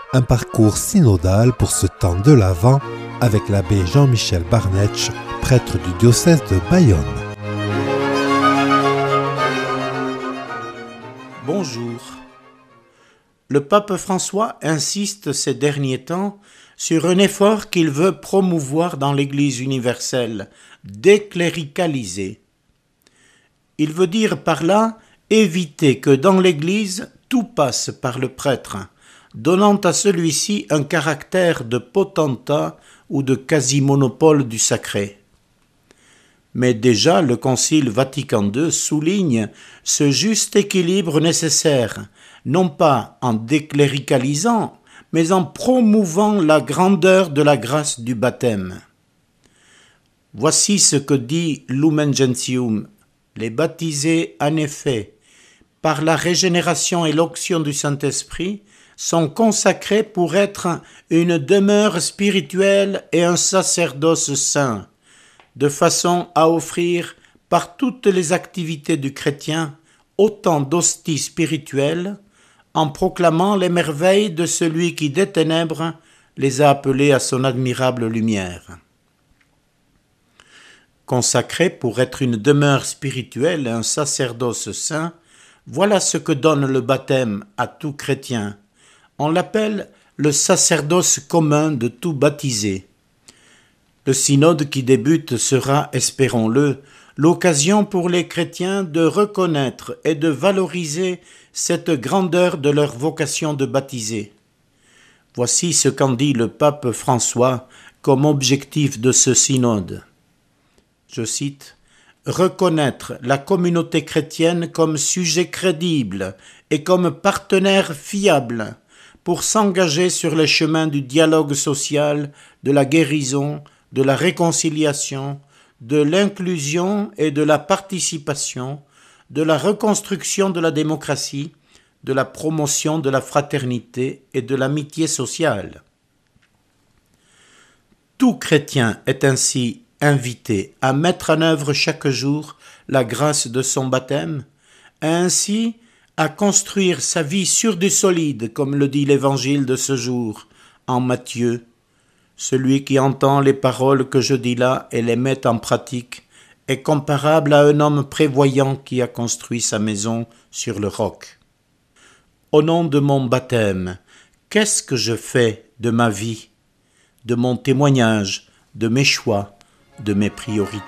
un parcours synodal pour ce temps de l'Avent avec l'abbé Jean-Michel Barnetsch, prêtre du diocèse de Bayonne. Bonjour. Le pape François insiste ces derniers temps sur un effort qu'il veut promouvoir dans l'Église universelle, décléricalisée. Il veut dire par là éviter que dans l'Église tout passe par le prêtre, donnant à celui-ci un caractère de potentat ou de quasi-monopole du sacré. Mais déjà le Concile Vatican II souligne ce juste équilibre nécessaire, non pas en décléricalisant, mais en promouvant la grandeur de la grâce du baptême. Voici ce que dit Lumen Gentium. Les baptisés, en effet, par la régénération et l'onction du Saint-Esprit, sont consacrés pour être une demeure spirituelle et un sacerdoce saint, de façon à offrir par toutes les activités du chrétien autant d'hosties spirituelles, en proclamant les merveilles de celui qui des ténèbres les a appelés à son admirable lumière. Consacré pour être une demeure spirituelle et un sacerdoce saint, voilà ce que donne le baptême à tout chrétien. On l'appelle le sacerdoce commun de tout baptisé. Le synode qui débute sera, espérons-le, l'occasion pour les chrétiens de reconnaître et de valoriser cette grandeur de leur vocation de baptisé. Voici ce qu'en dit le pape François comme objectif de ce synode. Je cite, « Reconnaître la communauté chrétienne comme sujet crédible et comme partenaire fiable pour s'engager sur les chemins du dialogue social, de la guérison, de la réconciliation, de l'inclusion et de la participation, de la reconstruction de la démocratie, de la promotion de la fraternité et de l'amitié sociale. » Tout chrétien est ainsi invité à mettre en œuvre chaque jour la grâce de son baptême, et ainsi à construire sa vie sur du solide, comme le dit l'Évangile de ce jour, en Matthieu. Celui qui entend les paroles que je dis là et les met en pratique est comparable à un homme prévoyant qui a construit sa maison sur le roc. Au nom de mon baptême, qu'est-ce que je fais de ma vie, de mon témoignage, de mes choix, de mes priorités ?